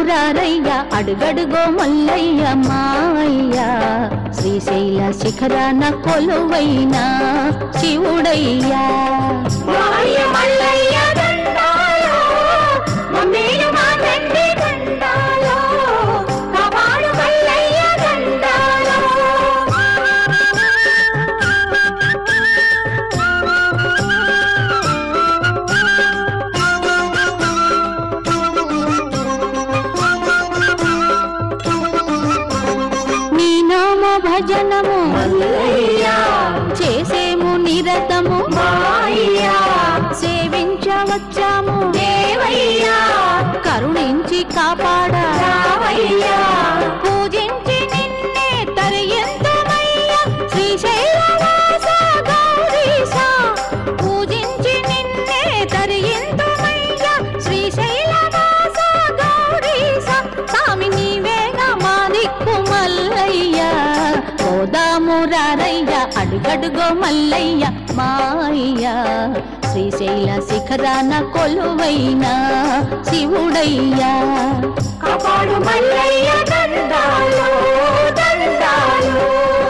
పోదామురారయ్య అడుగడుగో మల్లయ్య మాయ్య శ్రీశైల శిఖరాన కొలువైన శివుడయ్యా భజనము చేసేము నిరతము సేవించవచ్చాము దేవయ్యా కరుణించి కాపాడా పూజించి నిన్నే తరయంతమయ్యా శ్రీశైలవాస గౌరీశ పూజించి నిన్నే తరయంతమయ్యా శ్రీశైలవాస గౌరీశ స్వామి నీవేగా మా దిక్కు మల్లయ్యా పోదామురారయ్య అడుగడుగో మల్లయ్య మాయ్య శ్రీశైల శిఖరాన కొలువైన శివుడయ్యా కాపాడు మల్లయ్య దండాలు దండాలు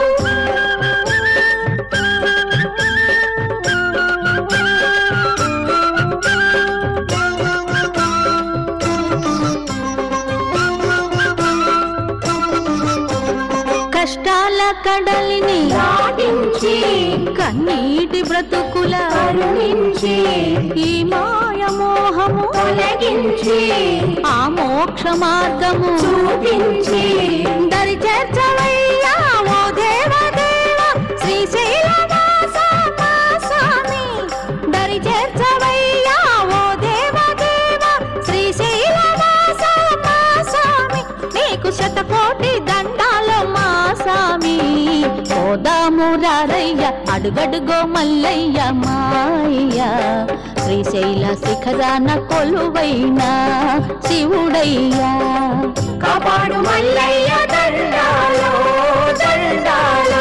కష్టాల కడలిని దాటించి కన్నీటి బ్రతుకుల కరుణించి ఈ మాయ మోహము తొలగించి ఆ మోక్ష మార్గము చూపించి దరి చేర్చవయ్యా ఓ దేవదేవ శ్రీశైలవాస మా స్వామి దరి చేర్చవయ్యా ఓ దేవదేవ శ్రీశైలవాస మా స్వామి నీకు శతకోటి దండాలు మా స్వామి పోదామురారయ్య అడుగడుగో మల్లయ్య మాయ్య శ్రీశైల శిఖరాన కొలువైన శివుడయ్యా కాపాడు మల్లయ్య దండాలు దండాలు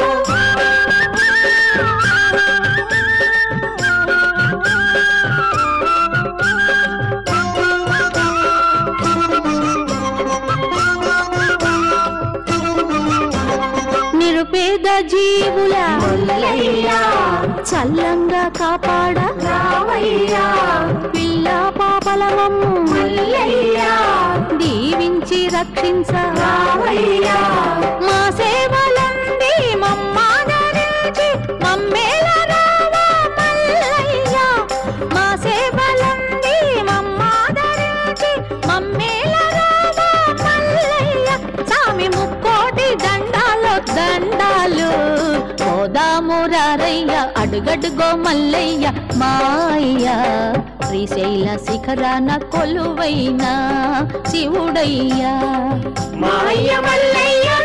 నిరుపేద జీవుల మల్లయ్య చల్లంగా కాపాడా రావయ్యా పిల్ల పాపలమమ్ము మల్లయ్య దీవించి రక్షించ రావయ్యా మా సేవలంది మమ్మాదరించి మమ్మేల రావా మల్లయ్య మా సేవలంది మమ్మాదరించి మమ్మేల రావా మల్లయ్య స్వామి ముక్కోటి దండాలు దండాలు పోదామురారయ్య అడుగడుగో మల్లయ్య మాయ్య శ్రీశైల శిఖరాన కొలువైన శివుడయ్యా మాయ మల్లయ్య